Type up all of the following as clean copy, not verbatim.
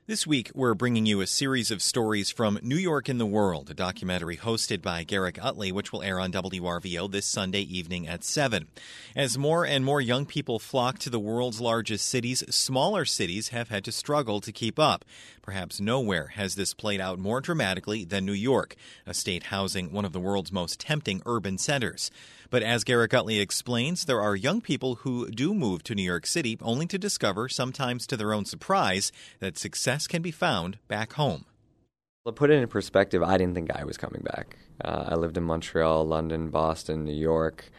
This week, we're bringing you a series of stories from New York in the World, a documentary hosted by Garrick Utley, which will air on WRVO this Sunday evening at 7. As more and more young people flock to the world's largest cities, smaller cities have had to struggle to keep up. Perhaps nowhere has this played out more dramatically than New York, a state housing one of the world's most tempting urban centers. But as Garrick Utley explains, there are young people who do move to New York City only to discover, sometimes to their own surprise, that success can be found back home. To put it in perspective, I didn't think I was coming back. I lived in Montreal, London, Boston, New York.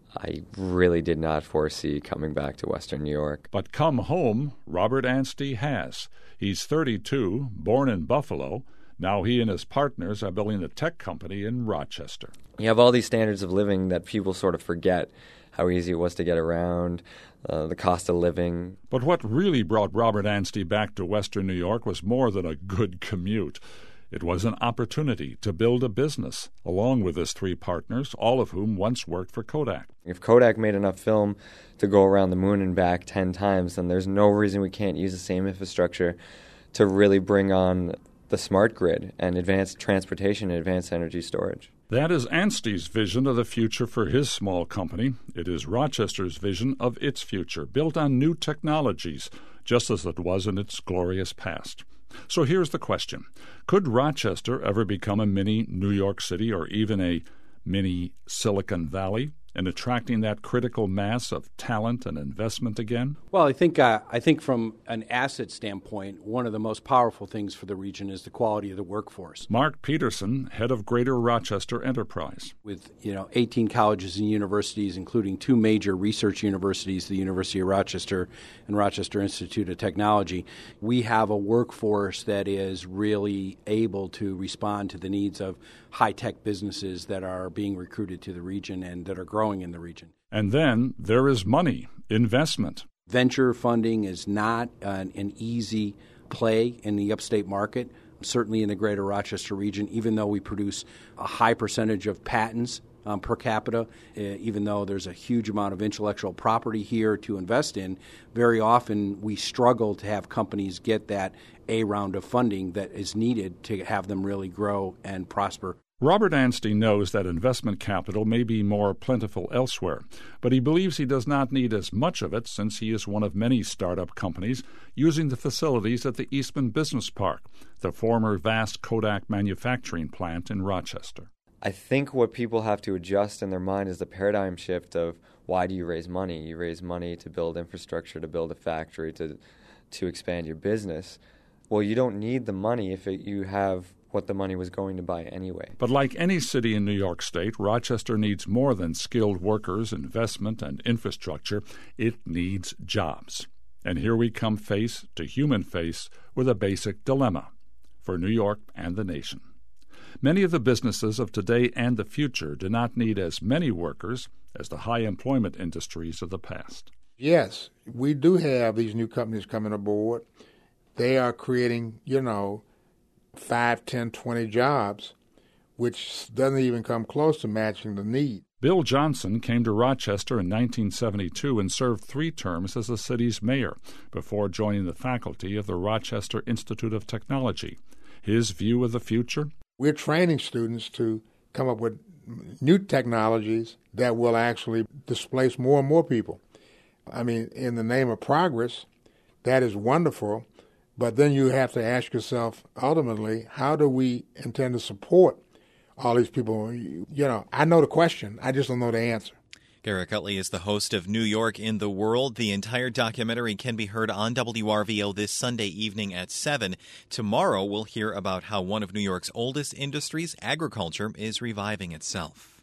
I really did not foresee coming back to Western New York. But come home, Robert Anstey has. He's 32, born in Buffalo. Now he and his partners are building a tech company in Rochester. You have all these standards of living that people sort of forget how easy it was to get around, the cost of living. But what really brought Robert Anstey back to Western New York was more than a good commute. It was an opportunity to build a business, along with his three partners, all of whom once worked for Kodak. If Kodak made enough film to go around the moon and back 10 times, then there's no reason we can't use the same infrastructure to really bring on the smart grid and advanced transportation and advanced energy storage. That is Anstey's vision of the future for his small company. It is Rochester's vision of its future, built on new technologies, just as it was in its glorious past. So here's the question. Could Rochester ever become a mini New York City or even a mini Silicon Valley in attracting that critical mass of talent and investment again? Well, I think from an asset standpoint, one of the most powerful things for the region is the quality of the workforce. Mark Peterson, head of Greater Rochester Enterprise. With 18 colleges and universities, including two major research universities, the University of Rochester and Rochester Institute of Technology, we have a workforce that is really able to respond to the needs of high-tech businesses that are being recruited to the region and that are growing in the region. And then there is money, investment. Venture funding is not an easy play in the upstate market, certainly in the greater Rochester region, even though we produce a high percentage of patents per capita, even though there's a huge amount of intellectual property here to invest in. Very often we struggle to have companies get that A round of funding that is needed to have them really grow and prosper. Robert Anstey knows that investment capital may be more plentiful elsewhere, but he believes he does not need as much of it since he is one of many startup companies using the facilities at the Eastman Business Park, the former vast Kodak manufacturing plant in Rochester. I think what people have to adjust in their mind is the paradigm shift of why do you raise money? You raise money to build infrastructure, to build a factory, to expand your business. Well, you don't need the money if you have what the money was going to buy anyway. But like any city in New York State, Rochester needs more than skilled workers, investment, and infrastructure. It needs jobs. And here we come face to human face with a basic dilemma for New York and the nation. Many of the businesses of today and the future do not need as many workers as the high employment industries of the past. Yes, we do have these new companies coming aboard. They are creating, 5, 10, 20 jobs, which doesn't even come close to matching the need. Bill Johnson came to Rochester in 1972 and served 3 terms as the city's mayor before joining the faculty of the Rochester Institute of Technology. His view of the future? We're training students to come up with new technologies that will actually displace more and more people. I mean, in the name of progress, that is wonderful. But then you have to ask yourself, ultimately, how do we intend to support all these people? I know the question. I just don't know the answer. Garrick Utley is the host of New York in the World. The entire documentary can be heard on WRVO this Sunday evening at 7. Tomorrow, we'll hear about how one of New York's oldest industries, agriculture, is reviving itself.